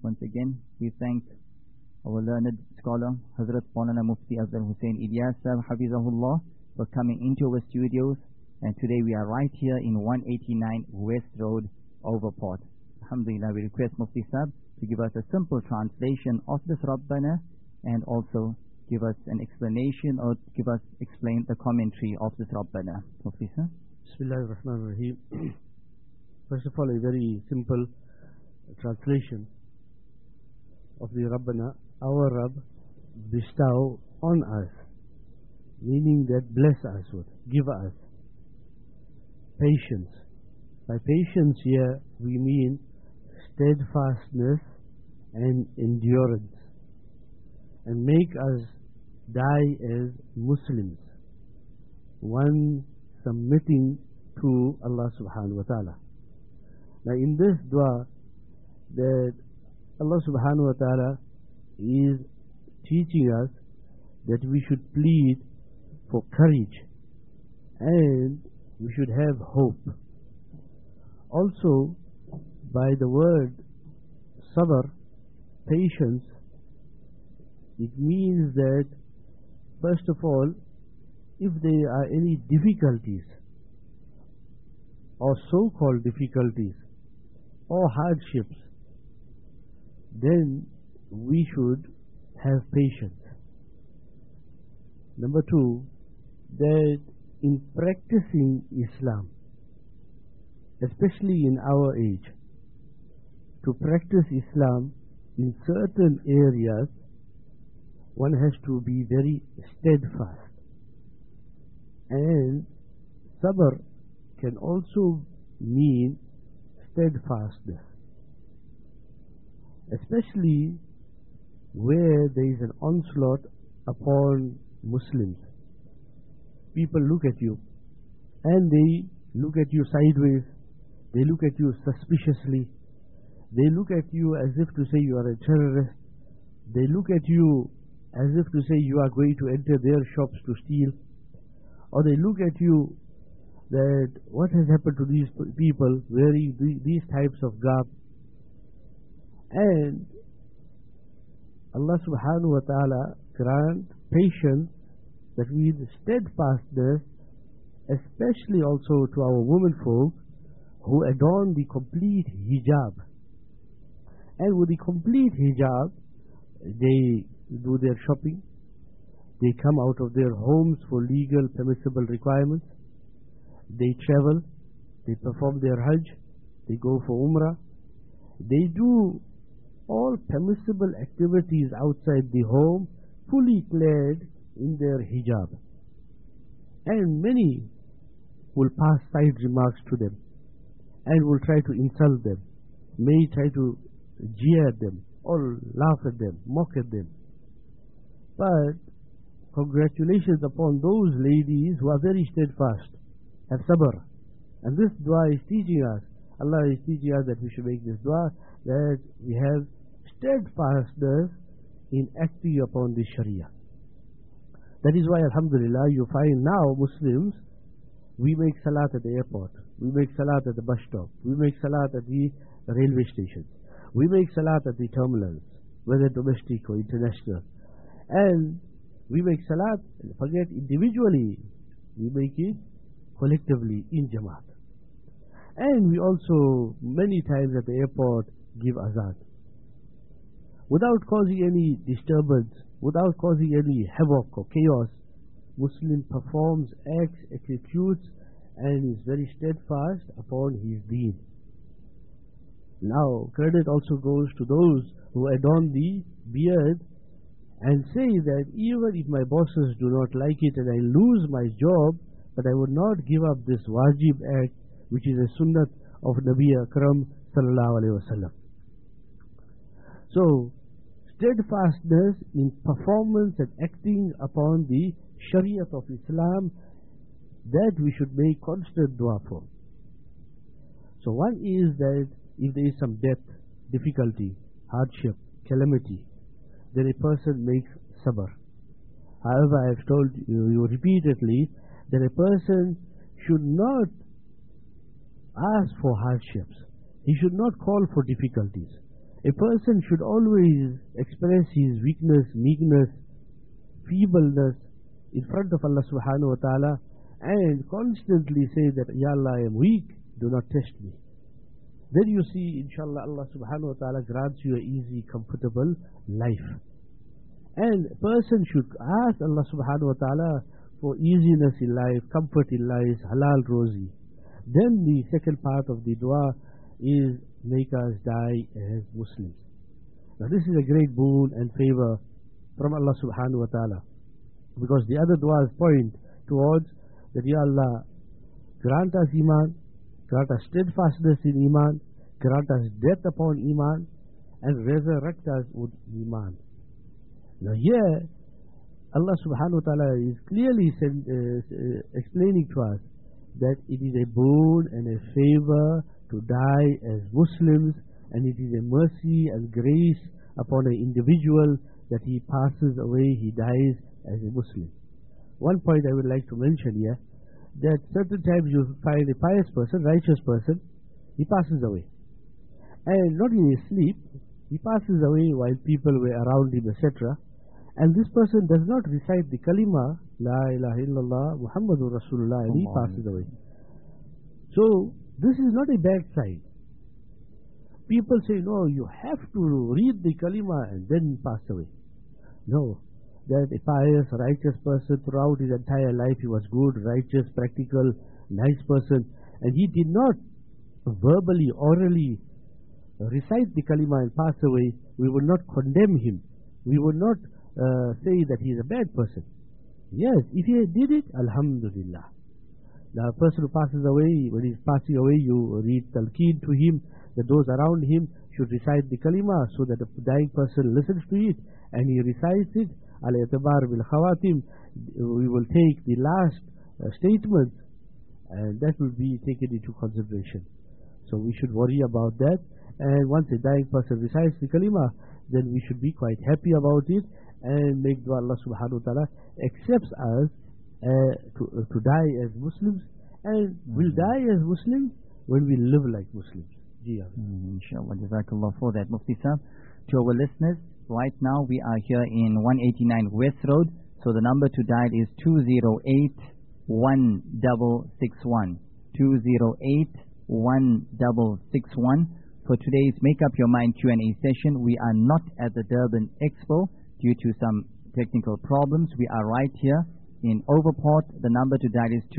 Once again, we thank our learned scholar, Hazrat Maulana Mufti Afzal Hussain Ilyas Sahib, Hafizahullah, for coming into our studios. And today we are right here in 189 West Road, Overport. Alhamdulillah, we request Mufti Sahib to give us a simple translation of this Rabbana and also give us an explanation or explain the commentary of this Rabbana. Mufti Sahib. Bismillahir Rahmanir Rahim. First of all, a very simple translation of the Rabbana. Our Rabb bestow on us, meaning that bless us with, give us patience. By patience here we mean steadfastness and endurance, and make us die as Muslims, one submitting to Allah subhanahu wa ta'ala. Now in this dua, that Allah subhanahu wa ta'ala is teaching us that we should plead for courage and we should have hope. Also, by the word sabr, patience, it means that first of all, if there are any difficulties or so-called difficulties or hardships, then we should have patience. Number two, that in practicing Islam, especially in our age, to practice Islam in certain areas, one has to be very steadfast. And sabr can also mean steadfastness, especially where there is an onslaught upon Muslims. People look at you and they look at you sideways, they look at you suspiciously, they look at you as if to say you are a terrorist, they look at you as if to say you are going to enter their shops to steal, or they look at you that what has happened to these people wearing these types of garb. And Allah subhanahu wa ta'ala grant patience, that with steadfastness, especially also to our women folk who adorn the complete hijab. And with the complete hijab, they do their shopping, they come out of their homes for legal permissible requirements, they travel, they perform their Hajj, they go for Umrah, they do all permissible activities outside the home, fully clad in their hijab. And many will pass side remarks to them and will try to insult them, may try to jeer at them or laugh at them, mock at them. But congratulations upon those ladies who are very steadfast, have sabr. And this dua is teaching us, Allah is teaching us that we should make this dua, that we have steadfastness in acting upon the Sharia. That is why, alhamdulillah, you find now Muslims, we make salat at the airport, we make salat at the bus stop, we make salat at the railway stations, we make salat at the terminals, whether domestic or international. And we make salat, forget individually, we make it collectively in Jamaat. And we also many times at the airport give azan. Without causing any disturbance, without causing any havoc or chaos, Muslim performs, acts, executes, and is very steadfast upon his deen. Now, credit also goes to those who adorn the beard and say that even if my bosses do not like it and I lose my job, but I would not give up this wajib act, which is a sunnat of Nabi Akram sallallahu alayhi wa sallam. So, steadfastness in performance and acting upon the Shariat of Islam, that we should make constant dua for. So one is that if there is some death, difficulty, hardship, calamity, then a person makes sabr. However, I have told you repeatedly that a person should not ask for hardships. He should not call for difficulties. A person should always express his weakness, meekness, feebleness in front of Allah subhanahu wa ta'ala and constantly say that, Ya Allah, I am weak, do not test me. Then you see, inshallah, Allah subhanahu wa ta'ala grants you an easy, comfortable life. And a person should ask Allah subhanahu wa ta'ala for easiness in life, comfort in life, halal rozi. Then the second part of the dua is, make us die as Muslims. Now this is a great boon and favor from Allah subhanahu wa ta'ala, because the other duas point towards that, Ya Allah, grant us Iman, grant us steadfastness in Iman, grant us death upon Iman, and resurrect us with Iman. Now here, Allah subhanahu wa ta'ala is clearly explaining to us that it is a boon and a favor to die as Muslims, and it is a mercy and grace upon an individual that he passes away, he dies as a Muslim. One point I would like to mention here, that certain times you find a pious person, righteous person, he passes away. And not in his sleep, he passes away while people were around him, etc. And this person does not recite the kalima, La ilaha illallah, Muhammadur Rasulullah, and he passes away. So, this is not a bad sign. People say, no, you have to read the kalima and then pass away. No, that a pious, righteous person throughout his entire life, he was good, righteous, practical, nice person, and he did not verbally, orally recite the kalima and pass away, we will not condemn him. We will not say that he is a bad person. Yes, if he did it, alhamdulillah. Now a person who passes away, when he is passing away, you read talqeen to him, that those around him should recite the kalima, so that the dying person listens to it and he recites it. Al-i'tibar bil khawatim, we will take the last statement and that will be taken into consideration. So we should worry about that, and once a dying person recites the kalima, then we should be quite happy about it and make dua Allah subhanahu wa ta'ala accepts us to die as Muslims, and we'll die as Muslims when we live like Muslims. Inshallah, jazakallah for that, Mufti Sahib. To our listeners, right now we are here in 189 West Road, so the number to dial is 208-1661. 208-1661. For today's Make Up Your Mind Q&A session, we are not at the Durban Expo due to some technical problems. We are right here in Overport. The number to dial is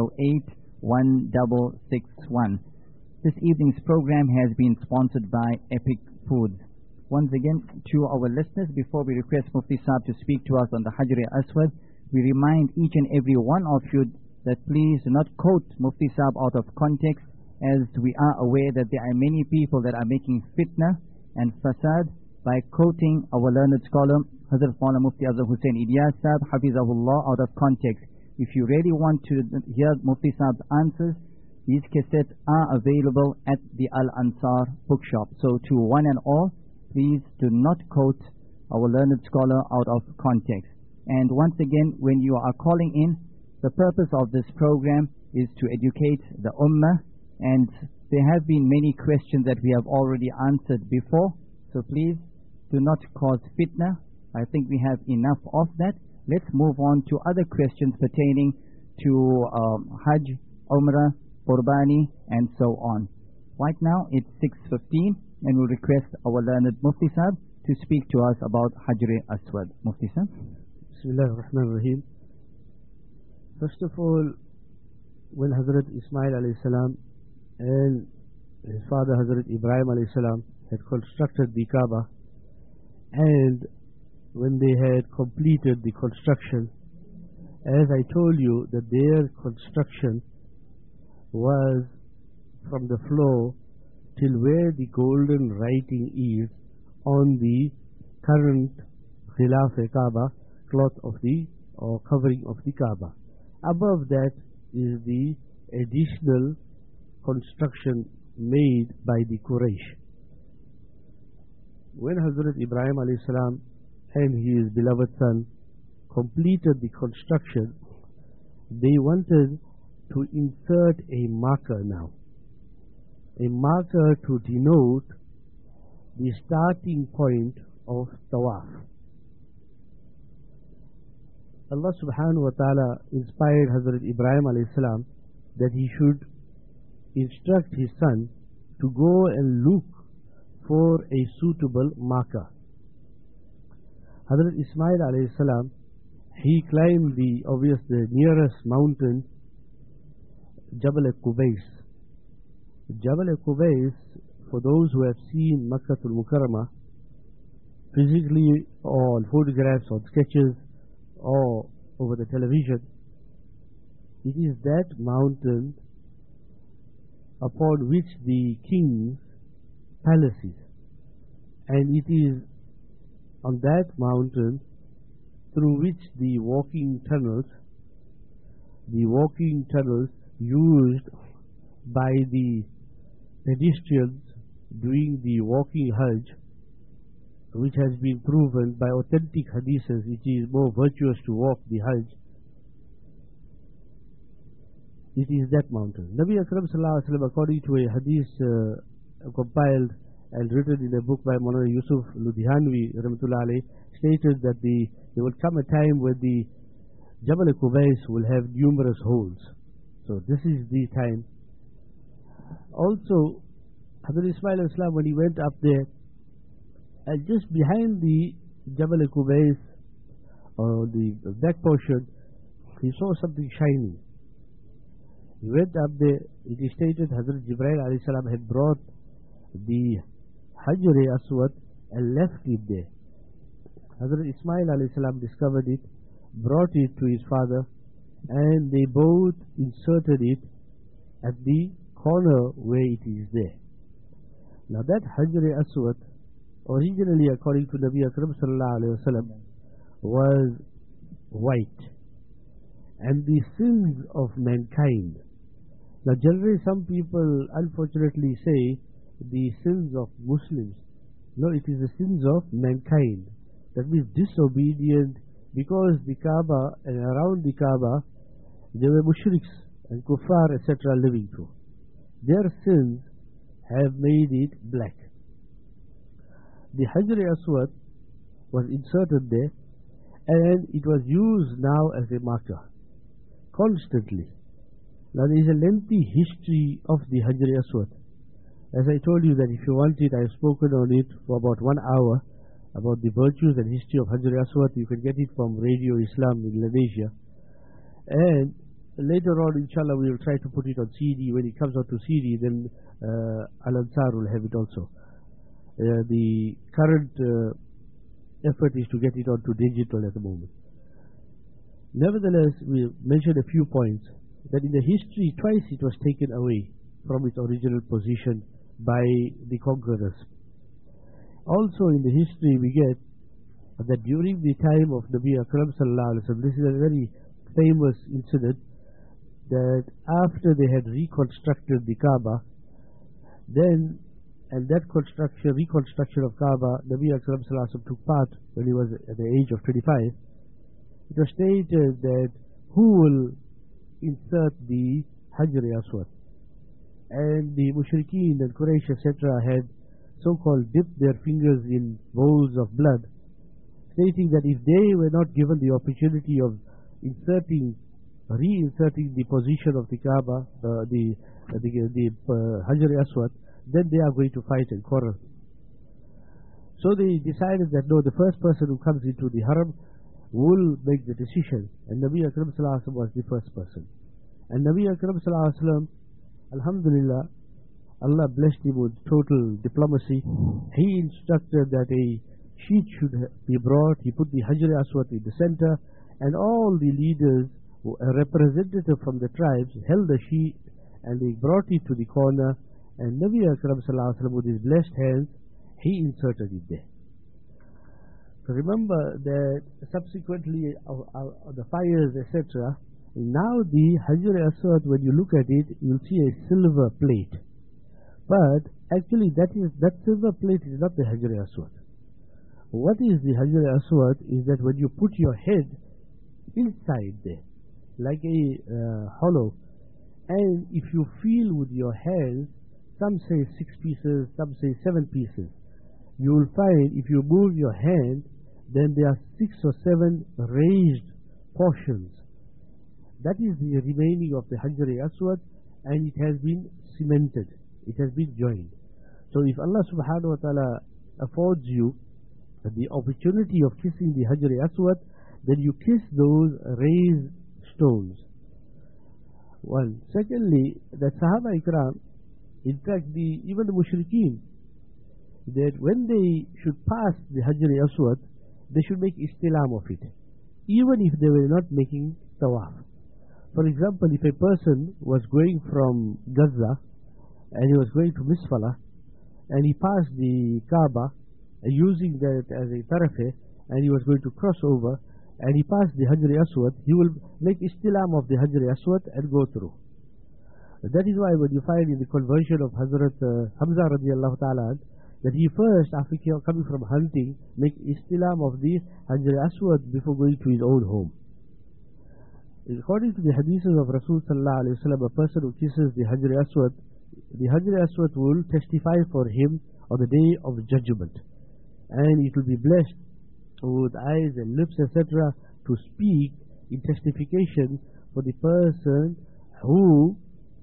208-1661. This evening's program has been sponsored by Epic Foods. Once again, to our listeners, before we request Mufti Sahib to speak to us on the Hajr Aswad, we remind each and every one of you that please do not quote Mufti Sahib out of context, as we are aware that there are many people that are making fitna and fasad by quoting our learned scholar, Hazrat Maulana Mufti Azhar Hussain Ilyas Sahib, Hafizahullah, out of context. If you really want to hear Mufti Sahib's answers, these cassettes are available at the Al-Ansar bookshop. So to one and all, please do not quote our learned scholar out of context. And once again, when you are calling in, the purpose of this program is to educate the Ummah, and there have been many questions that we have already answered before, so please do not cause fitna. I think we have enough of that. Let's move on to other questions pertaining to Hajj, Umrah, Qurbani, and so on. Right now it's 6:15, and we'll request our learned Mufti Sahib to speak to us about Hajr Aswad. Mufti Sahib. Bismillah ar-Rahman ar-Rahim. First of all, when Hazrat Ismail alayhi salam and his father Hazrat Ibrahim alayhi salam had constructed the Kaaba, and when they had completed the construction, as I told you that their construction was from the floor till where the golden writing is on the current Khilaf-e-Kaaba cloth of the, or covering of the Kaaba. Above that is the additional construction made by the Quraysh. When Hazrat Ibrahim alayhi salam and his beloved son completed the construction, they wanted to insert a marker now, a marker to denote the starting point of Tawaf. Allah subhanahu wa ta'ala inspired Hazrat Ibrahim alayhi salam that he should instruct his son to go and look for a suitable marker. Hazrat Ismail alayhi salam, he climbed the nearest mountain, Jabal al-Qubays. Jabal al-Qubays, for those who have seen Makkah al-Mukarramah, physically or on photographs or sketches or over the television, it is that mountain upon which the king's palace is. And it is on that mountain through which the walking tunnels used by the pedestrians doing the walking Hajj, which has been proven by authentic hadiths, it is more virtuous to walk the Hajj. It is that mountain. Nabi Akram sallallahu alaihi wasallam, according to a hadith compiled and written in a book by Maulana Yusuf Ludhianvi rahmatullah alayhi, stated that there will come a time when the Jabal al-Qubays will have numerous holes. So this is the time. Also, Hazrat Ismail alayhi salam, when he went up there, and just behind the Jabal al-Qubays, or the back portion, he saw something shining. He went up there. It is stated Hazrat Jibreel alayhi salam had brought the Hajar-e-Aswad and left it there. Hazrat Ismail alayhi salam discovered it, brought it to his father, and they both inserted it at the corner where it is there. Now that Hajar-e-Aswad, originally according to Nabi Akram sallallahu alayhi wa sallam, was white, and the sins of mankind. Now generally some people unfortunately say the sins of Muslims. No, it is the sins of mankind. That means disobedient, because the Kaaba and around the Kaaba there were mushriks and kuffar etc. living through. Their sins have made it black. The Hajar-e-Aswad was inserted there, and it was used now as a marker constantly. Now there is a lengthy history of the Hajar-e-Aswad. As I told you that if you want it, I have spoken on it for about 1 hour about the virtues and history of Hajar-e-Aswad. You can get it from Radio Islam in Indonesia. And later on, inshallah, we will try to put it on CD. When it comes out to CD, then Al-Ansar will have it also. The current effort is to get it onto digital at the moment. Nevertheless, we mentioned a few points that in the history twice it was taken away from its original position by the conquerors. Also in the history we get that during the time of Nabi Akram sallallahu alaihi wasallam, this is a very famous incident, that after they had reconstructed the Kaaba, then, and that reconstruction of Kaaba, Nabi Akram sallallahu alaihi wasallam took part when he was at the age of 25. It was stated that who will insert the Hajar-e-Aswad, and the Mushrikeen and Quraysh etc. had so-called dipped their fingers in bowls of blood, stating that if they were not given the opportunity of reinserting the position of the Kaaba, the Hajar-e-Aswad, then they are going to fight and quarrel. So they decided that no, the first person who comes into the Haram will make the decision, and Nabi Akram sallallahu alaihi wasallam was the first person. And Nabi Akram sallallahu alaihi wasallam, alhamdulillah, Allah blessed him with total diplomacy. He instructed that a sheet should be brought. He put the Hajar-e-Aswad in the center, and all the leaders, a representative from the tribes, held the sheet and they brought it to the corner, and Nabi Akram sallallahu alaihi wasallam with his blessed hands, he inserted it there. So remember that subsequently the fires etc. Now the Hajar-e-Aswad, when you look at it, you'll see a silver plate. But actually that silver plate is not the Hajar-e-Aswad. What is the Hajar-e-Aswad is that when you put your head inside there, like a hollow, and if you feel with your hands, some say 6 pieces, some say 7 pieces, you will find if you move your hand, then there are 6 or 7 raised portions. That is the remaining of the Hajar-e-Aswad, and it has been cemented. It has been joined. So if Allah subhanahu wa ta'ala affords you the opportunity of kissing the Hajar-e-Aswad, then you kiss those raised stones. One. Secondly, the Sahaba Ikram, in fact even the Mushrikeen, that when they should pass the Hajar-e-Aswad, they should make istilam of it, even if they were not making tawaf. For example, if a person was going from Gaza and he was going to Misfala and he passed the Kaaba using that as a tarafe, and he was going to cross over and he passed the Hajar-e-Aswad, he will make istilam of the Hajar-e-Aswad and go through. That is why when you find in the conversion of Hazrat Hamza radiallahu ta'ala, that he first, after coming from hunting, make istilam of the Hajar-e-Aswad before going to his own home. According to the hadiths of Rasul sallallahu alayhi wa sallam, a person who kisses the Hajar-e-Aswad will testify for him on the day of judgment, and it will be blessed with eyes and lips, etc., to speak in testification for the person who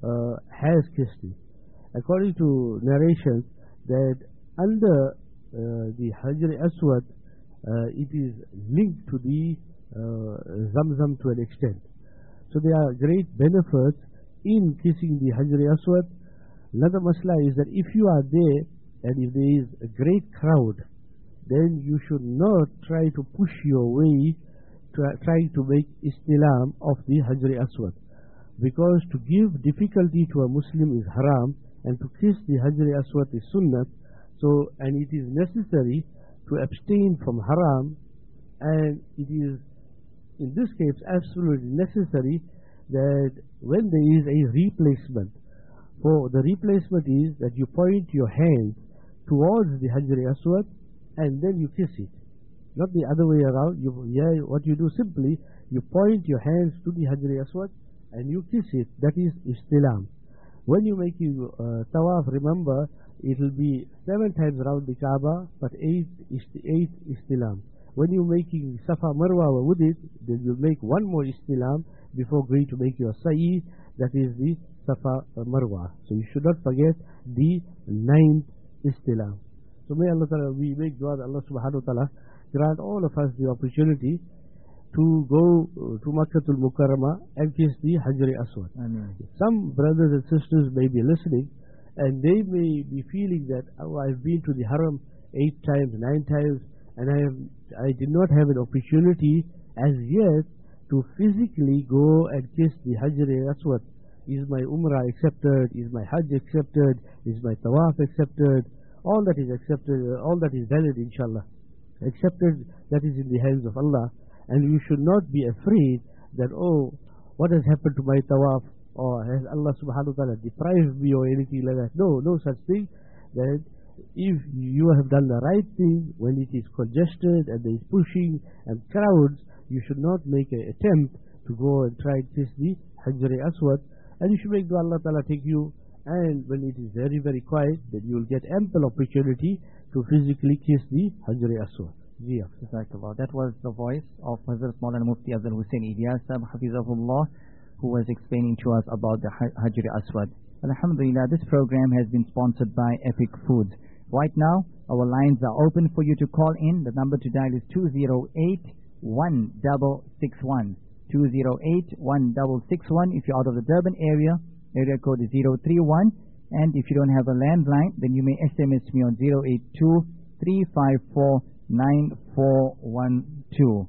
has kissed it. According to narrations, that under the Hajar-e-Aswad, it is linked to the Zamzam to an extent. So there are great benefits in kissing the Hajar-e-Aswad. Another masla is that if you are there and if there is a great crowd, then you should not try to push your way trying to make istilam of the Hajar-e-Aswad, because to give difficulty to a Muslim is haram, and to kiss the Hajar-e-Aswad is sunnah. So, and it is necessary to abstain from haram, and it is in this case absolutely necessary that when there is a replacement, for the replacement is that you point your hand towards the Hajar-e-Aswad and then you kiss it, not the other way around. What you do simply, you point your hands to the Hajar-e-Aswad and you kiss it. That is istilam. When you make tawaf, remember it will be 7 times around the Kaaba, but 8 istilam. When you're making Safa Marwa with it, then you make 1 more istilam before going to make your sa'i, that is the Safa Marwa. So you should not forget the 9th istilam. So may Allah Ta'ala, we make dua that Allah Subhanahu wa Ta'ala grant all of us the opportunity to go to Makkatul Mukarramah and kiss the Hajar-e-Aswad. Some brothers and sisters may be listening and they may be feeling that, oh, I've been to the Haram 8 times, 9 times, and I did not have an opportunity as yet to physically go and kiss the Hajar-e-Aswad. Is my Umrah accepted? Is my Hajj accepted? Is my Tawaf accepted? All that is accepted, all that is valid, inshallah. Accepted, that is in the hands of Allah. And you should not be afraid that, oh, what has happened to my Tawaf? Or has Allah subhanahu wa ta'ala deprived me or anything like that? No, no such thing. That if you have done the right thing, when it is congested and there is pushing and crowds, you should not make an attempt to go and try and kiss the Hajar-e-Aswad. And you should make dua Allah Ta'ala take you, and when it is very, very quiet, then you will get ample opportunity to physically kiss the Hajar-e-Aswad. That was the voice of Hazrat Maulana Mufti Afzal Hussain Ilyas Sahib, Hafizahullah, who was explaining to us about the Hajar-e-Aswad. Alhamdulillah, this program has been sponsored by Epic Foods. Right now, our lines are open for you to call in. The number to dial is 208-1661. 208-1661. If you're out of the Durban area code is 031. And if you don't have a landline, then you may SMS me on 082-354-9412.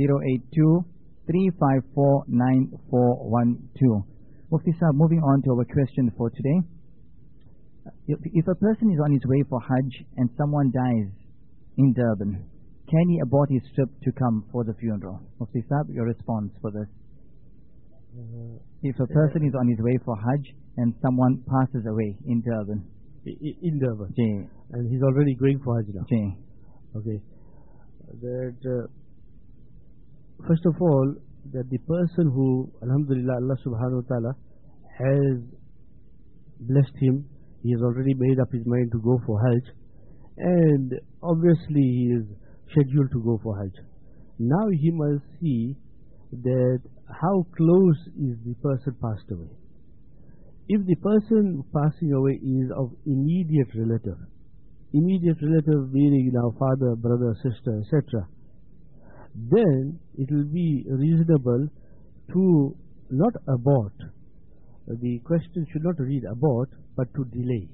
082-354-9412. Mufti Sahib, moving on to our question for today. If a person is on his way for Hajj and someone dies in Durban, can he abort his trip to come for the funeral? Mufti Sahib, your response for this. If a person is on his way for Hajj and someone passes away in Durban. In Durban. Jee. And he's already going for Hajj now. Jee. Okay. That first of all, that the person who, alhamdulillah, Allah subhanahu wa ta'ala has blessed him, he has already made up his mind to go for Hajj, and obviously he is scheduled to go for Hajj. Now he must see that how close is the person passed away. If the person passing away is of immediate relative meaning now father, brother, sister, etc., then it will be reasonable to not abort. The question should not read abort, but to delay.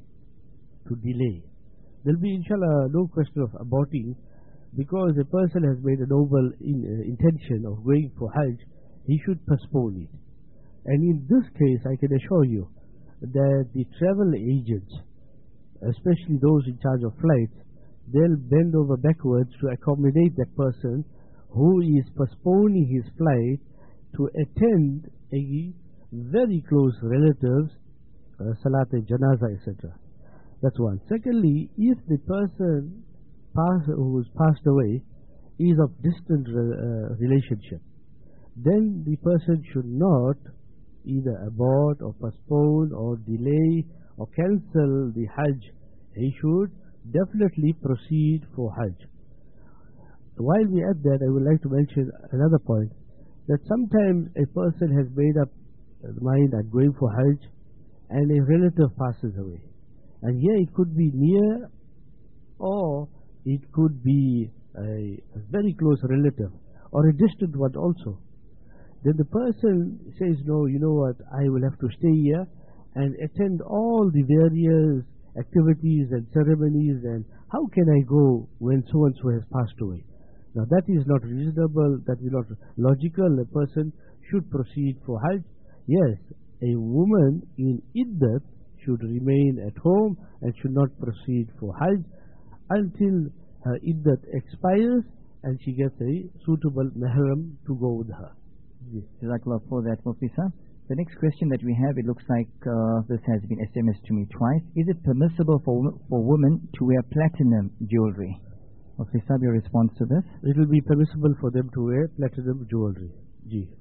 There will be inshallah no question of aborting, because a person has made a noble intention of going for Hajj, he should postpone it. And in this case, I can assure you that the travel agents, especially those in charge of flights, they'll bend over backwards to accommodate that person who is postponing his flight to attend a very close relatives, salat janaza, etc. That's one. Secondly, if the person who is passed away is of distant relationship, then the person should not either abort or postpone or delay or cancel the Hajj. He should definitely proceed for Hajj. While we are at that, I would like to mention another point, that sometimes a person has made up his mind at going for Hajj and a relative passes away. And here it could be near or it could be a very close relative or a distant one also. Then the person says, no, you know what, I will have to stay here and attend all the various activities and ceremonies, and how can I go when so-and-so has passed away? Now that is not reasonable, that is not logical. A person should proceed for Hajj. Yes, a woman in iddat should remain at home and should not proceed for Hajj until her iddat expires and she gets a suitable mahram to go with her. Jazakallah for that, Mufti Sahib. The next question that we have, it looks like this has been SMS to me twice. Is it permissible for women to wear platinum jewelry? Mufti Sahib, your response to this? It will be permissible for them to wear platinum jewelry. Ji.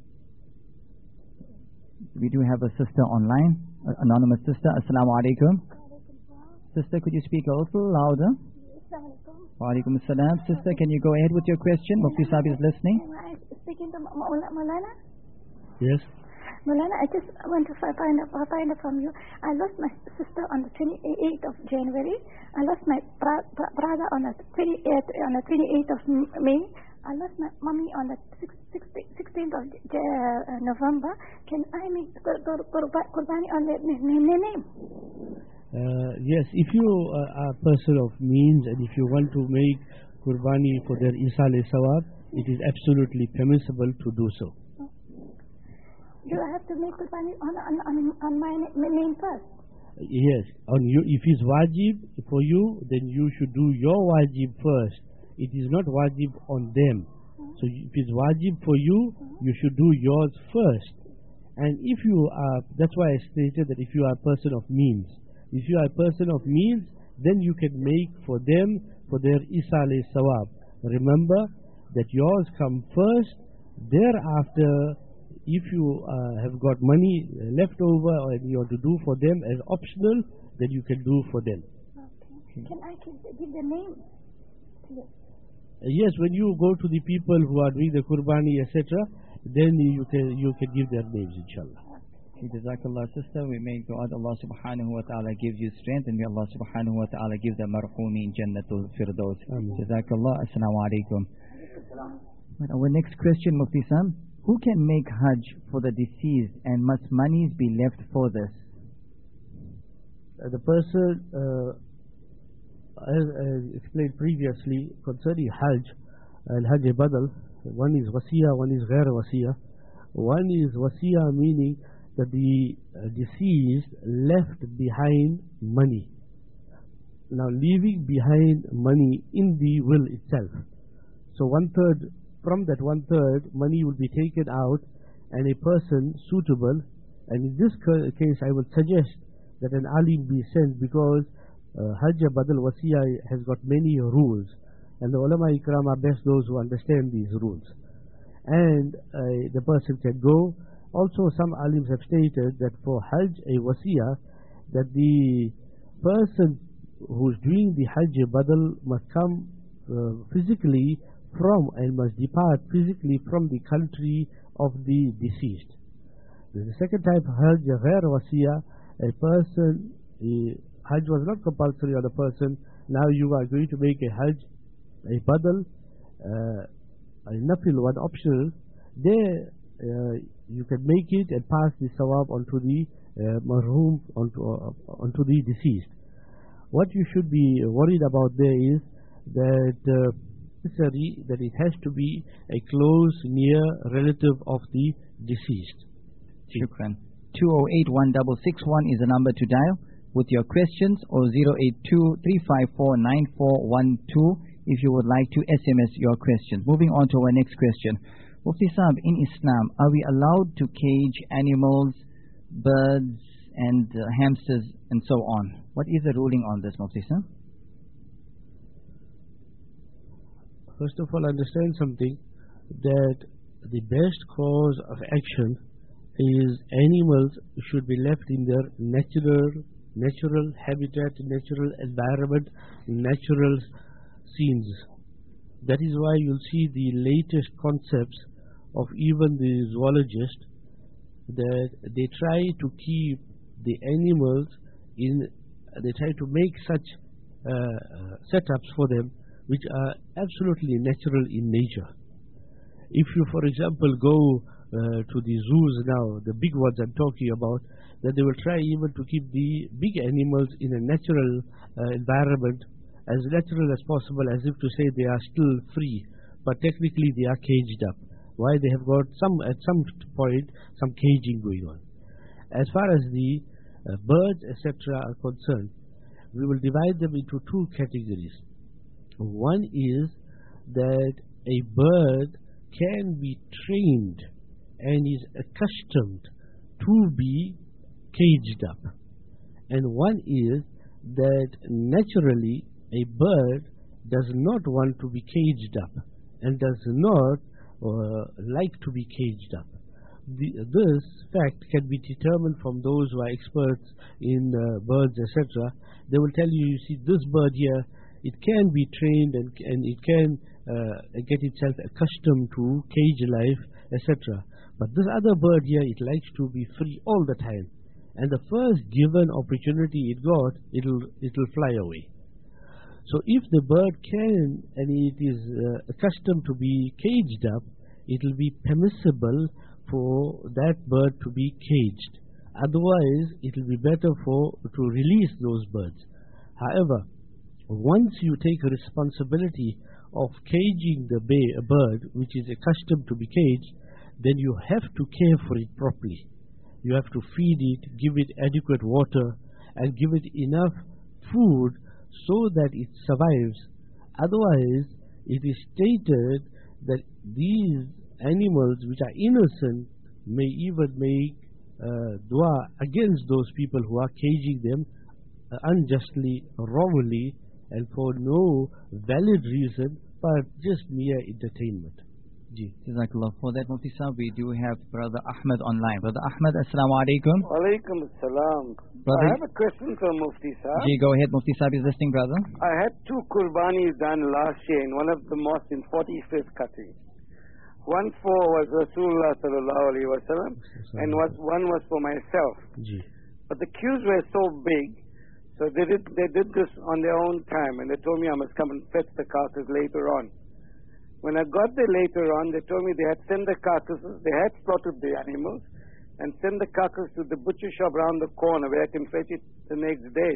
We do have a sister online, anonymous sister. Assalamu alaikum. Sister, could you speak a little louder? Wa alaikum assalam. Sister, can you go ahead with your question? Mufti Sahib is listening. Am I speaking to Maulana? Yes. Maulana, I just want to find out from you. I lost my sister on the 28th of January. I lost my brother on the 28th of May. I lost my mommy on the 16th of November. Can I make Qurbani on their name? Yes, if you are a person of means and if you want to make Qurbani for their Isal Sawab, it is absolutely permissible to do so. Do I have to make Qurbani on my name first? Yes, on you. If it's wajib for you, then you should do your wajib first. It is not wajib on them. So if it's wajib for you, you should do yours first. And if you are, that's why I stated that if you are a person of means, if you are a person of means, then you can make for them, for their Isal Sawab. Remember that yours come first, thereafter, if you have got money left over and you want to do for them as optional, then you can do for them. Okay. Can I give the name? Yes, when you go to the people who are doing the Qurbani, etc., then you can give their names, inshallah. Jazakallah, sister. We may dua Allah subhanahu wa ta'ala gives you strength, and may Allah subhanahu wa ta'ala give the marhumi in Jannatul Firdaus. Jazakallah. Assalamu alaikum. Our next question, Mufti Sahib. Who can make Hajj for the deceased, and must monies be left for this? The person, as I explained previously, concerning Hajj and Hajj Badal, one is wasiya, one is ghair wasiya. One is wasiya, meaning that the deceased left behind money. Now, leaving behind money in the will itself. So 1/3, from that 1/3, money will be taken out and a person suitable, and in this case I would suggest that an alim be sent, because Hajj Badal Wasiya has got many rules, and the ulama ikram are best those who understand these rules, and the person can go. Also, some alims have stated that for Hajj a Wasiya, that the person who is doing the Hajj Badal must come physically from and must depart physically from the country of the deceased. The second type of Hajj, Ghair Wasiya, a person, Hajj was not compulsory on a person, now you are going to make a Hajj, a Badal, a Nafil, one optional, there you can make it and pass the Sawab onto the marhum, onto the deceased. What you should be worried about there is that that it has to be a close, near relative of the deceased. Shukran. 208-1661 is the number to dial with your questions, or 082-354-9412 if you would like to SMS your questions. Moving on to our next question. Mufti Saab, in Islam, are we allowed to cage animals, birds and hamsters and so on? What is the ruling on this, Mufti Saab? First of all, understand something, that the best cause of action is animals should be left in their natural habitat, natural environment, natural scenes. That is why you'll see the latest concepts of even the zoologists, that they try to keep the animals they try to make such setups for them which are absolutely natural in nature. If you, for example, go to the zoos now, the big ones I'm talking about, that they will try even to keep the big animals in a natural environment, as natural as possible, as if to say they are still free, but technically they are caged up. Why? They have got at some point some caging going on. As far as the birds, etc. are concerned, we will divide them into two categories. One is that a bird can be trained and is accustomed to be caged up. And one is that naturally a bird does not want to be caged up and does not like to be caged up. This fact can be determined from those who are experts in birds, etc. They will tell you, you see, this bird here, it can be trained and it can get itself accustomed to cage life, etc. But this other bird here, it likes to be free all the time. And the first given opportunity it got, it'll fly away. So if the bird can and it is accustomed to be caged up, it will be permissible for that bird to be caged. Otherwise, it will be better to release those birds. However, once you take a responsibility of caging a bird which is accustomed to be caged, then you have to care for it properly. You have to feed it, give it adequate water, and give it enough food so that it survives. Otherwise, it is stated that these animals which are innocent may even make dua against those people who are caging them unjustly, wrongly, and for no valid reason, but just mere entertainment. Jazakallah. For that, Mufti Sahib, we do have Brother Ahmed online. Brother Ahmed, Assalamu alaikum. Walaikum assalam. Brother, I have a question for Mufti Sahib. Go ahead, Mufti Sahib is listening, brother. I had 2 qurbanis done last year in one of the mosques in 45th cutting. One for was Rasulullah sallallahu alaihi wasallam, and one was for myself. But the queues were so big, so they did this on their own time, and they told me I must come and fetch the carcass later on. When I got there later on, they told me they had sent the carcasses, they had slaughtered the animals, and sent the carcass to the butcher shop around the corner where I can fetch it the next day.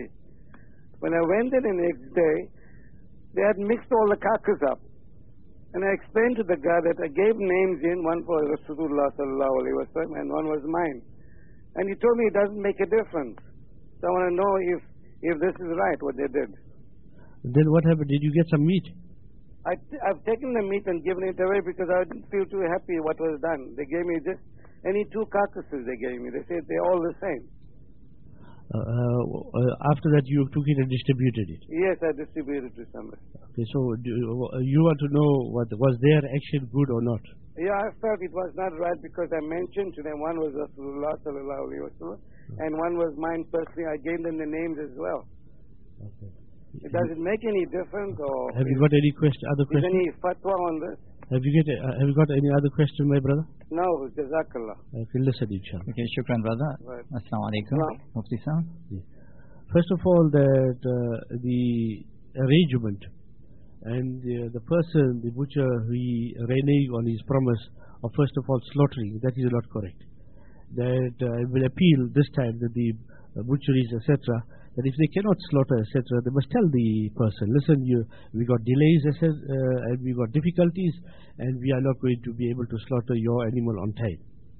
When I went there the next day, they had mixed all the carcass up. And I explained to the guy that I gave names in, one for Rasulullah sallallahu alaihi wasallam and one was mine. And he told me it doesn't make a difference. So I want to know if this is right, what they did. Then what happened? Did you get some meat? I've taken the meat and given it away because I didn't feel too happy what was done. They gave me just any 2 carcasses they gave me. They said they're all the same. After that you took it and distributed it? Yes, I distributed it to somebody. Okay, so you want to know was their action good or not? Yeah, I felt it was not right because I mentioned to them one was Rasulullah sallallahu alaihi wasallam and one was mine personally. I gave them the names as well. Okay. Does it make any difference, or have you got any other is question? any fatwa on this? Have you got any other question, my brother? No, Jazakallah. I can listen, inshallah. Okay, shukran, brother. Right. Assalamu alaikum. Salam. Mufti Sahab. First of all, that the arrangement and the person, the butcher, he reneged on his promise of first of all slaughtering, that is not correct. That I will appeal this time that the butcheries, etc., that if they cannot slaughter, etc., they must tell the person, listen, we got delays, and we got difficulties, and we are not going to be able to slaughter your animal on time.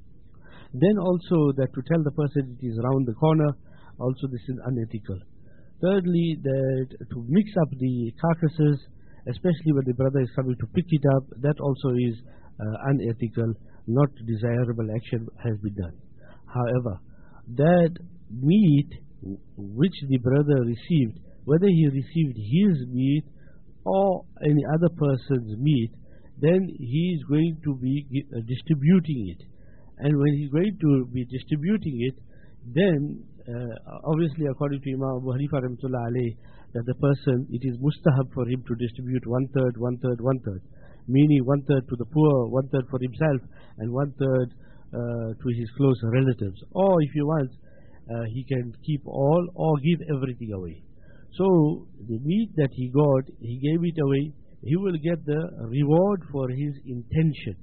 Then also that to tell the person it is round the corner, also this is unethical. Thirdly, that to mix up the carcasses, especially when the brother is coming to pick it up, that also is unethical, not desirable action has been done. However, that meat which the brother received, whether he received his meat or any other person's meat, then he is going to be distributing it. And when he's going to be distributing it, then obviously according to Imam Abu Hanifa rahmatullah alayh, that the person, it is mustahab for him to distribute 1/3, 1/3, 1/3, meaning 1/3 to the poor, 1/3 for himself, and 1/3 to his close relatives. Or if you want, he can keep all or give everything away. So the meat that he got, he gave it away, he will get the reward for his intention.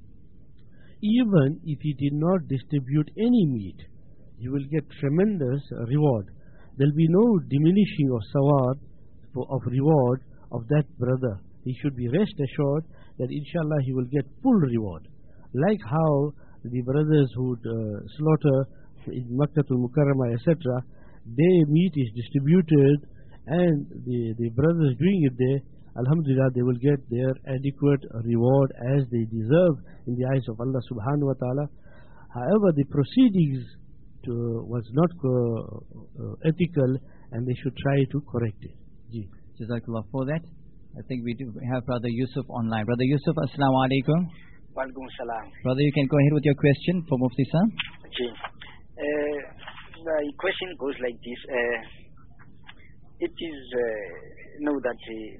Even if he did not distribute any meat, he will get tremendous reward. There will be no diminishing of sawab, of reward of that brother. He should be rest assured that inshallah he will get full reward. Like how the brothers who slaughter in Makkatul Mukarramah, etc., their meat is distributed, and the brothers doing it there, alhamdulillah, they will get their adequate reward as they deserve in the eyes of Allah subhanahu wa ta'ala. However, the proceedings was not ethical, and they should try to correct it. Jazakallah for that. I think we do have Brother Yusuf online. Brother Yusuf, assalamu alaikum. Walaikum salam. Brother, you can go ahead with your question for Mufti Sahab. The question goes like this. It is know that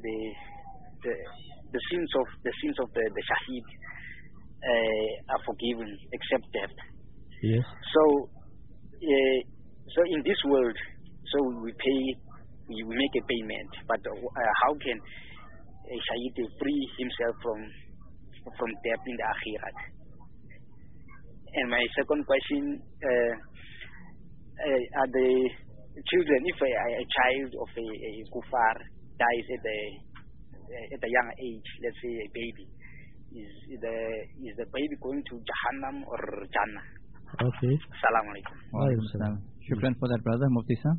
the sins of the shaheed are forgiven except death. Yes. So in this world, so we make a payment, but how can a shaheed free himself from death in the akhirat? And my second question, are the children, if a child of a kuffar dies at a young age, let's say a baby, is the baby going to Jahannam or Jannah? Okay. Assalamu alaikum. Wa alaikum salam. Shukran for that, brother. Mufti Sahab.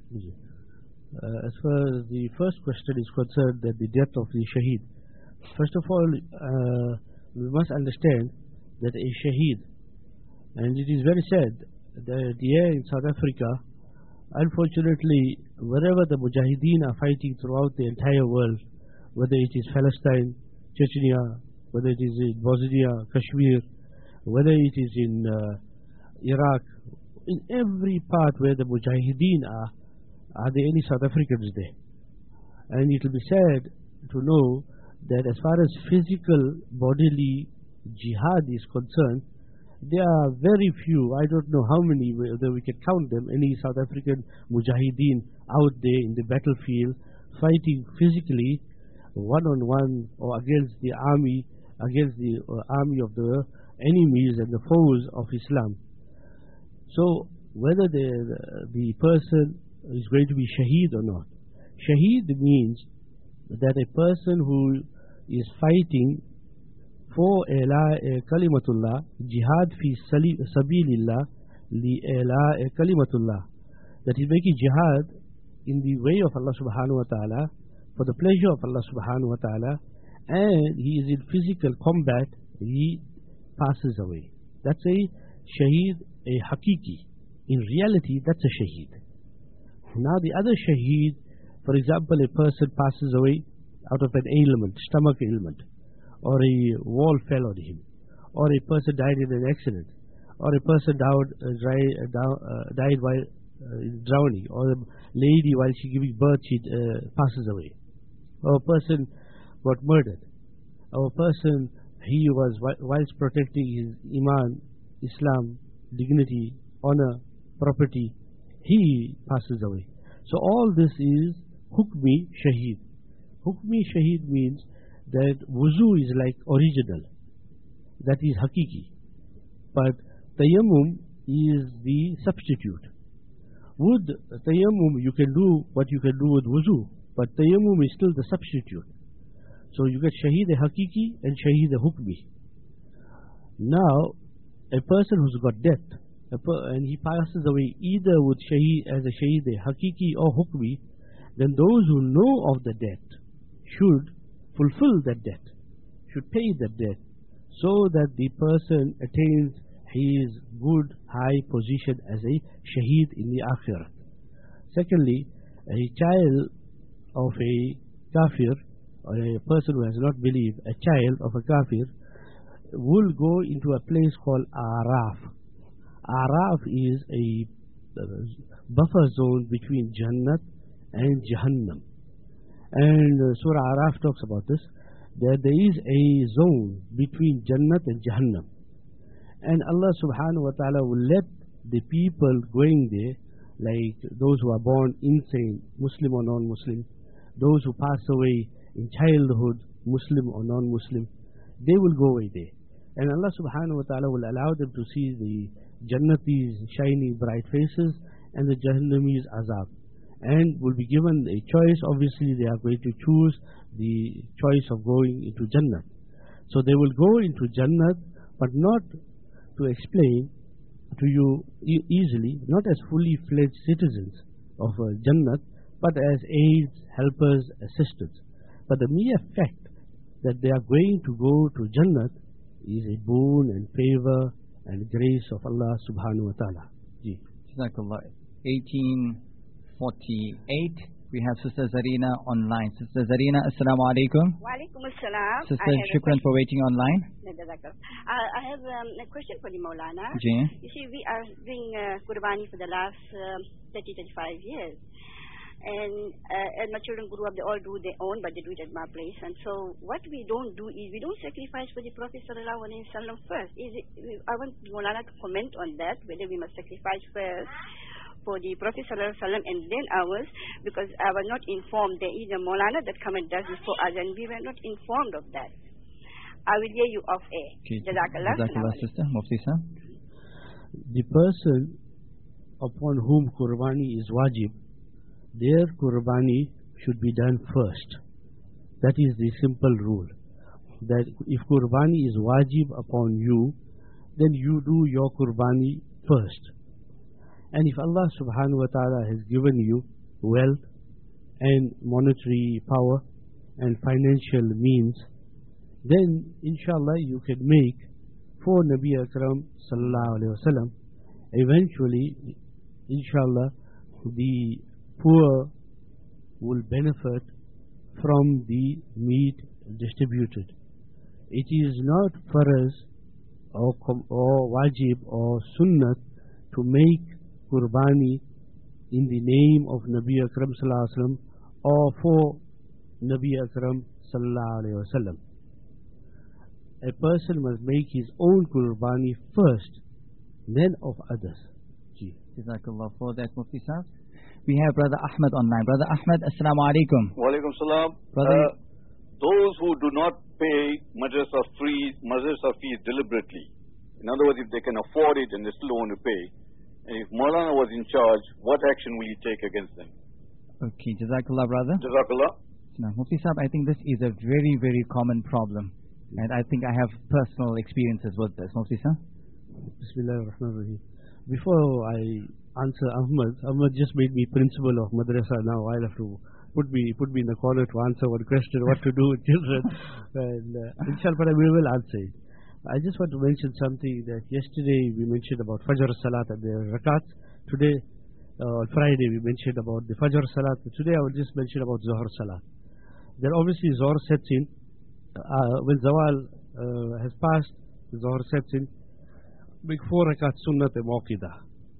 As far as the first question is concerned, that the death of the shaheed, first of all, we must understand that a shaheed, and it is very sad that here in South Africa, unfortunately, wherever the mujahideen are fighting throughout the entire world, whether it is Palestine, Chechnya, whether it is in Bosnia, Kashmir, whether it is in Iraq, in every part where the mujahideen are there any South Africans there? And it will be sad to know that as far as physical bodily jihad is concerned, there are very few, I don't know how many, whether we can count them, any South African mujahideen out there in the battlefield fighting physically one-on-one or against the army of the enemies and the foes of Islam. So whether the person is going to be shaheed or not. Shaheed means that a person who is fighting for kalimatullah, jihad fi sabilillah, li kalimatullah, that is making jihad in the way of Allah subhanahu wa ta'ala, for the pleasure of Allah subhanahu wa ta'ala, and he is in physical combat, he passes away. That's a shaheed, a hakiki. In reality, that's a shaheed. Now the other shaheed, for example, a person passes away out of an ailment, stomach ailment, or a wall fell on him, or a person died in an accident, or a person died while drowning, or a lady while she giving birth, she passes away, or a person got murdered, or a person, he was, whilst protecting his iman, Islam, dignity, honor, property, he passes away. So all this is hukmi shaheed. Hukmi shaheed means that wuzu is like original, that is hakiki, but tayammum is the substitute. With tayammum you can do what you can do with wuzu, but tayammum is still the substitute. So you get shaheed hakiki and shaheed hukmi. Now a person who's got death, and he passes away either with shaheed as a shaheed hakiki or hukmi, then those who know of the debt should fulfill that debt, should pay that debt, so that the person attains his good high position as a shaheed in the akhirah. Secondly, a child of a kafir, or a person who has not believed, a child of a kafir will go into a place called Araf. Araf is a buffer zone between Jannat and Jahannam. And Surah Araf talks about this, that there is a zone between Jannat and Jahannam. And Allah subhanahu wa ta'ala will let the people going there, like those who are born insane, Muslim or non-Muslim, those who pass away in childhood, Muslim or non-Muslim, they will go away there. And Allah subhanahu wa ta'ala will allow them to see the Jannatis' shining bright faces and the Jahannamis' azab, and will be given a choice. Obviously they are going to choose the choice of going into Jannat. So they will go into Jannat, but not to explain to you easily, not as fully fledged citizens of Jannat, but as aids, helpers, assistants. But the mere fact that they are going to go to Jannat is a boon and favor and grace of Allah subhanahu wa ta'ala. Jazakallah. 1848, we have Sister Zarina online. Sister Zarina, Assalamu alaikum. Wa alaikum assalam. Sister, shukran for waiting online. I have a question for the Maulana. Ji. You see, we are doing Qurbani for the last 30-35 years. And my children grew up, they all do their own, but they do it at my place. And so what we don't do is we don't sacrifice for the Prophet sallallahu alaihi wasallam first. I want Maulana to comment on that, whether we must sacrifice first for the Prophet sallallahu alaihi wasallam and then ours, because I was not informed. There is a Maulana that come and does this for us, and we were not informed of that. I will hear you off air. Okay. Jazakallah. Jazakallah, Sister. Mufti sir. The person upon whom Qurbani is wajib, their Qurbani should be done first. That is the simple rule. That if Qurbani is wajib upon you, then you do your Qurbani first. And if Allah subhanahu wa ta'ala has given you wealth and monetary power and financial means, then inshallah you can make for Nabi Akram sallallahu alayhi wa sallam. Eventually, inshallah, the poor will benefit from the meat distributed. It is not faraz or wajib or sunnat to make Qurbani in the name of Nabi Akram sallallahu alaihi wasallam or for Nabi Akram sallallahu alaihi wasallam. A person must make his own Qurbani first, then of others. Jazakallah for that, Mufti sir. We have Brother Ahmed online. Brother Ahmed, Assalamu alaikum. Wa alaikum salam. Brother, those who do not pay madrasa fees deliberately, in other words, if they can afford it and they still don't want to pay, and if Maulana was in charge, what action will he take against them? Okay, Jazakallah, brother. Jazakallah. Now, Mufti Sahib, I think this is a very, very common problem, and I think I have personal experiences with this. Mufti Sahib? Bismillahirrahmanirrahim. Before I answer Ahmed just made me principal of madrasa. Now I'll have to put me in the corner to answer one question, what to do with children. And inshallah, we will answer it. I just want to mention something that yesterday we mentioned about Fajr Salat and the Rakats. Today, on Friday, we mentioned about the Fajr Salat. Today I will just mention about Zuhr Salat. Then obviously Zuhr sets in. When Zawal has passed, Zuhr sets in. Make 4 Rakats Sunnat Muqida.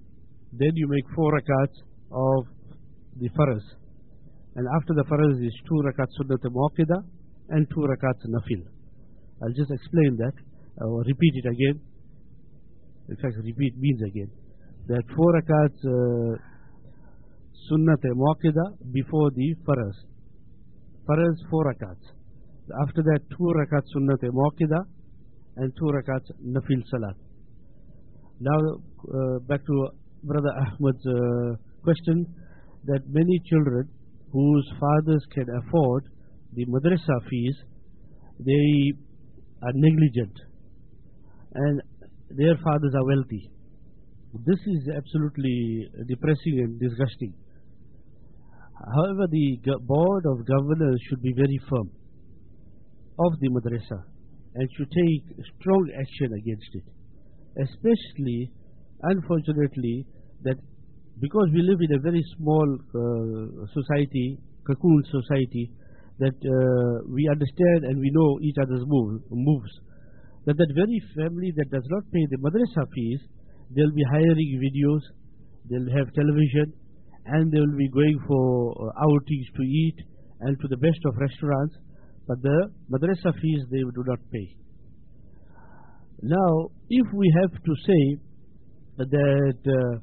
then you make 4 rakats of the faraz. And after the faraz is 2 rakats sunnat muakkada and 2 rakats nafil. I'll just explain that, or repeat it again. In fact, repeat means again. That 4 rakats sunnat muakkada before the faraz. Faraz 4 rakats. After that 2 rakats sunnat muakkada and 2 rakats nafil salat. Now back to Brother Ahmad's question, that many children whose fathers can afford the madrasa fees, they are negligent and their fathers are wealthy. This is absolutely depressing and disgusting. However, the board of governors should be very firm of the madrasa and should take strong action against it. Especially, unfortunately, that because we live in a very small society, cocoon society, that we understand and we know each other's moves, that very family that does not pay the madrasa fees, they'll be hiring videos, they'll have television, and they will be going for outings to eat and to the best of restaurants, but the madrasa fees they do not pay. Now, if we have to say that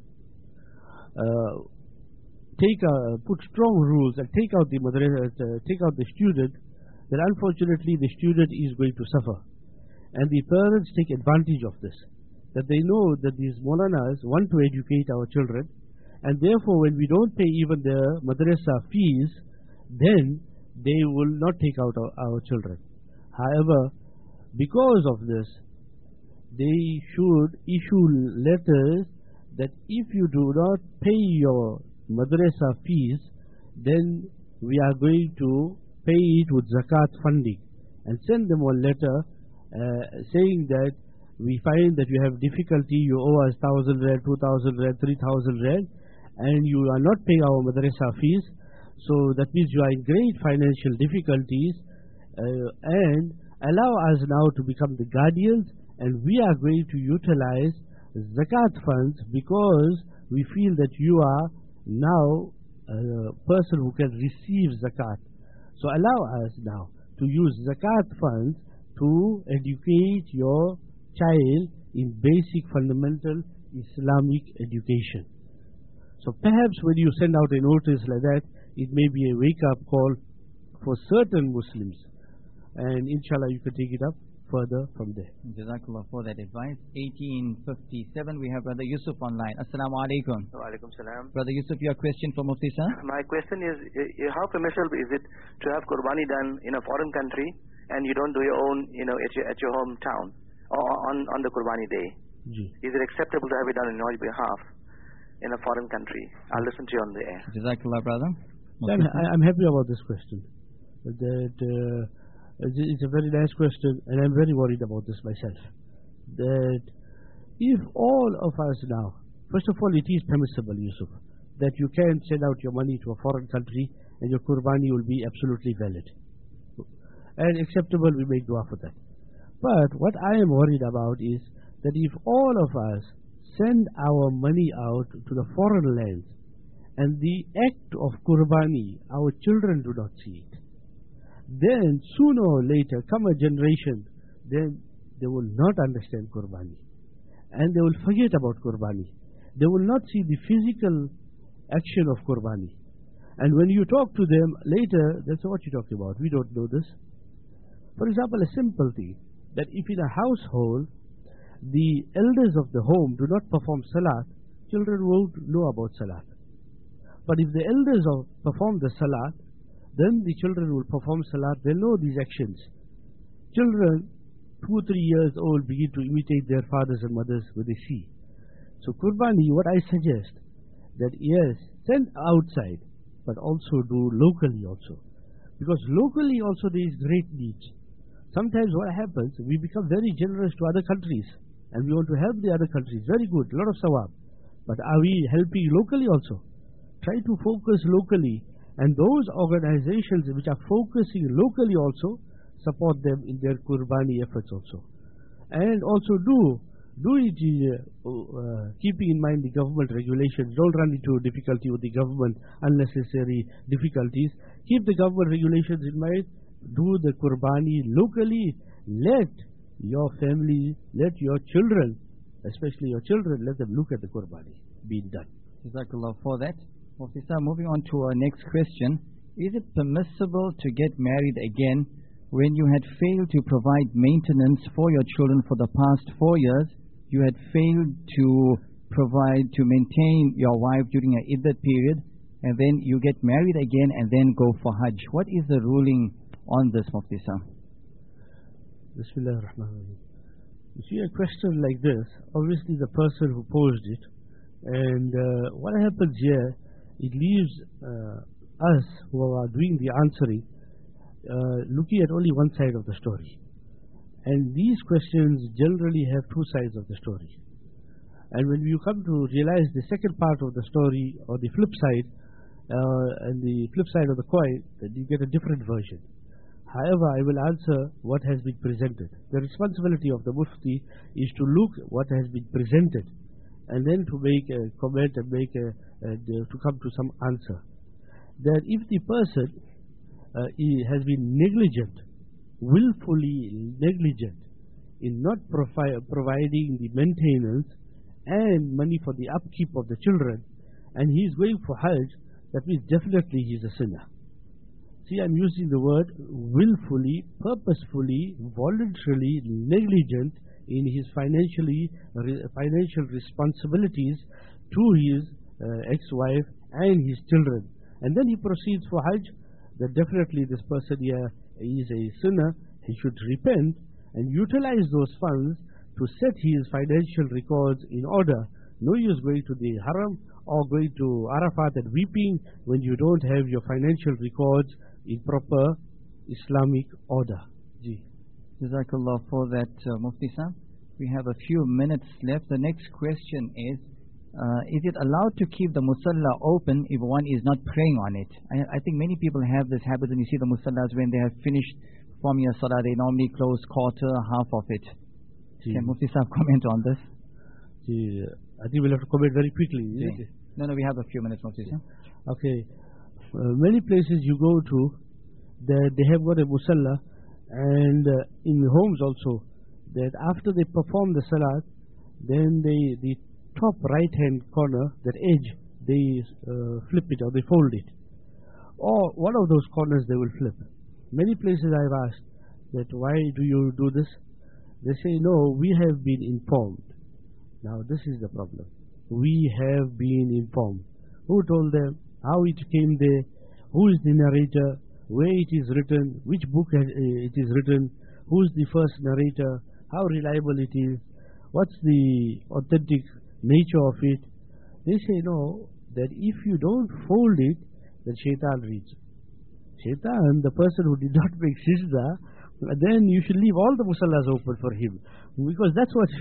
put strong rules and take out the take out the student, then unfortunately the student is going to suffer, and the parents take advantage of this, that they know that these Maulanas want to educate our children, and therefore when we don't pay even the madrasa fees, then they will not take out our children. However, because of this, they should issue letters that if you do not pay your madrasa fees, then we are going to pay it with zakat funding, and send them a letter saying that we find that you have difficulty, you owe us 1,000 rand, 2,000 rand, 3,000 rand, and you are not paying our madrasa fees, so that means you are in great financial difficulties, and allow us now to become the guardians, and we are going to utilize zakat funds because we feel that you are now a person who can receive zakat. So allow us now to use zakat funds to educate your child in basic fundamental Islamic education. So perhaps when you send out a notice like that, it may be a wake-up call for certain Muslims, and inshallah you can take it up further from there. Jazakallah for that advice. 1857, we have Brother Yusuf online. Assalamu alaikum. Wa alaikum salam. Brother Yusuf, your question for Mufti sir? My question is, how permissible is it to have Qurbani done in a foreign country and you don't do your own, at your hometown or on the Qurbani day? Is it acceptable to have it done on your behalf in a foreign country? I'll listen to you on the air. Jazakallah, brother. I'm happy about this question. It's a very nice question, and I'm very worried about this myself. That if all of us now, first of all, it is permissible, Yusuf, that you can send out your money to a foreign country and your Qurbani will be absolutely valid and acceptable. We make dua for that. But what I am worried about is that if all of us send our money out to the foreign lands and the act of Qurbani, our children do not see it, then sooner or later come a generation, then they will not understand Qurbani and they will forget about Qurbani. They will not see the physical action of Qurbani, and when you talk to them later, they'll say, what are you talking about? We don't know this. For example, a simple thing, that if in a household the elders of the home do not perform salat, children won't know about salat. But if the elders perform the salat, then the children will perform salat, they'll know these actions. Children 2 or 3 years old begin to imitate their fathers and mothers when they see. So Qurbani, what I suggest, that yes, send outside, but also do locally also. Because locally also there is great need. Sometimes what happens, we become very generous to other countries, and we want to help the other countries. Very good, a lot of sawab. But are we helping locally also? Try to focus locally, and those organizations which are focusing locally also, support them in their Qurbani efforts also. And also do Do it keeping in mind the government regulations. Don't run into difficulty with the government, unnecessary difficulties. Keep the government regulations in mind. Do the Qurbani locally. Let your family, let your children, especially your children, let them look at the Qurbani being done. Jazakallah for that. Officer, moving on to our next question. Is it permissible to get married again when you had failed to provide maintenance for your children for the past 4 years? You had failed to provide, to maintain your wife during an iddat period, and then you get married again and then go for Hajj. What is the ruling on this, Mufti sir? Bismillah ar-Rahman ar-Rahim. You see a question like this, obviously the person who posed it, and what happens here, it leaves us who are doing the answering looking at only one side of the story. And these questions generally have two sides of the story. And when you come to realize the second part of the story, or the flip side, and the flip side of the coin, then you get a different version. However, I will answer what has been presented. The responsibility of the Mufti is to look at what has been presented, and then to make a comment and to come to some answer. That if the person has been negligent, willfully negligent in not providing the maintenance and money for the upkeep of the children, and he is going for Hajj, that means definitely he is a sinner. See, I'm using the word willfully, purposefully, voluntarily negligent in his financial responsibilities to his ex-wife and his children. And then he proceeds for Hajj, that definitely this person here is a sinner. He should repent and utilize those funds to set his financial records in order. No use going to the Haram or going to Arafat and weeping when you don't have your financial records in proper Islamic order. Jazakallah for that, Mufti sir. We have a few minutes left. The next question is it allowed to keep the musalla open if one is not praying on it? I think many people have this habit. When you see the musallas, when they have finished performing a salah, they normally close quarter, half of it. Can Mufti sir comment on this? I think we'll have to comment very quickly. No, we have a few minutes, Mufti sir. Okay. Many places you go to, they have got a musalla, and in homes also, that after they perform the salat, then the top right hand corner, that edge, they flip it or they fold it, or one of those corners they will flip. Many places I've asked that why do you do this? They say no, we have been informed. Now this is the problem. We have been informed. Who told them? How it came there? Who is the narrator? Where it is written? Which book it is written? Who is the first narrator? How reliable it is? What's the authentic nature of it? They say no, that if you don't fold it, then shaitan reads. Shaitan, the person who did not make sajda, then you should leave all the musallas open for him, because that's what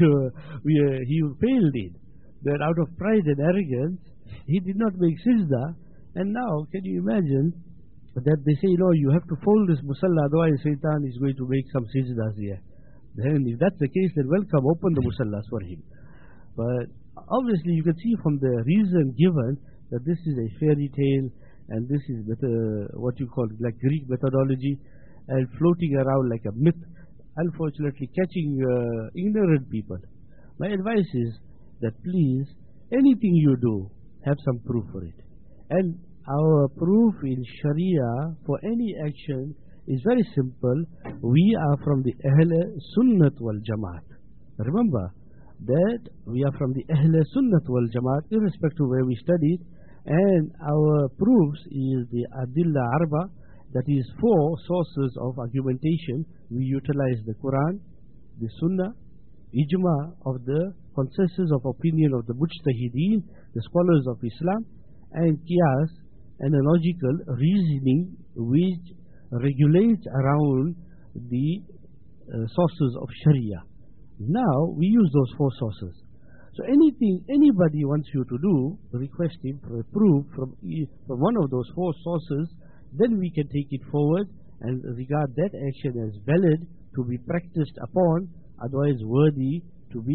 he failed in. That out of pride and arrogance, he did not make sajda, and now can you imagine that they say, no, you have to fold this musalla, otherwise shaitan is going to make some sajdas here. Then if that's the case, then welcome, open the musallas for him. But obviously you can see from the reason given that this is a fairy tale, and this is what you call like Greek methodology, and floating around like a myth, unfortunately catching ignorant people. My advice is that please, anything you do, have some proof for it. And our proof in Sharia for any action is very simple. We are from the Ahl Sunnat wal Jamaat. Remember that we are from the Ahl Sunnat wal Jamaat, irrespective of where we studied, and our proofs is the Adilla Arba, that is 4 sources of argumentation. We utilize the Quran, the Sunnah, Ijma of the consensus of opinion of the Mujtahideen, the scholars of Islam, and Qiyas, analogical reasoning which regulates around the sources of Sharia. Now we use those 4 sources. So anything anybody wants you to do, request him for a proof from one of those 4 sources, then we can take it forward and regard that action as valid to be practiced upon, otherwise worthy to be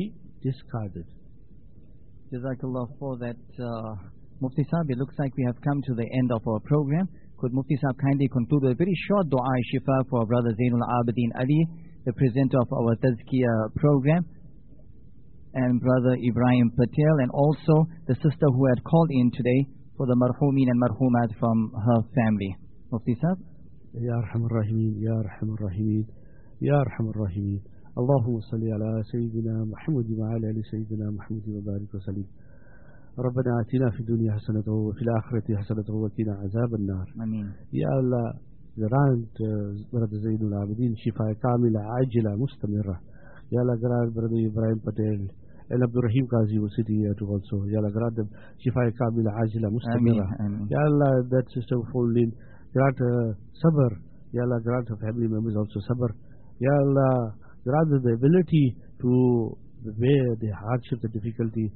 discarded. Jazakallah for that, Mufti Sahib. It looks like we have come to the end of our program. Could Mufti Sahib kindly conclude with a very short dua shifa for Brother Zainul Abidin Ali, the presenter of our Tazkiyah program, and Brother Ibrahim Patel, and also the sister who had called in today for the marhumin and marhumat from her family. Mufti Sahib. Ya Arhamar Rahimin, Ya Arhamar Rahimin, Ya Arhamar Rahimin. Allahumma salli ala Sayyidina Muhammad wa ala ali Sayyidina Muhammad wa barik wa sallim. ربنا آتنا في الدنيا حسنة وفي الآخرة حسنة وقنا عذاب النار. Ameen. Ya Allah, grant Brother Zainul Abidin shifa kamila ajila mustamira. Ya Allah, grant Brother Ibrahim Patel and Abdul Rahim Qazi will sit here too also. Ya Allah, grant them shifa kamila ajila mustamira. Ya Allah, that sister Foldin, grant sabr. Ya Allah, grant her family members also sabr. Ya Allah, grant them the ability to bear the hardship, the difficulty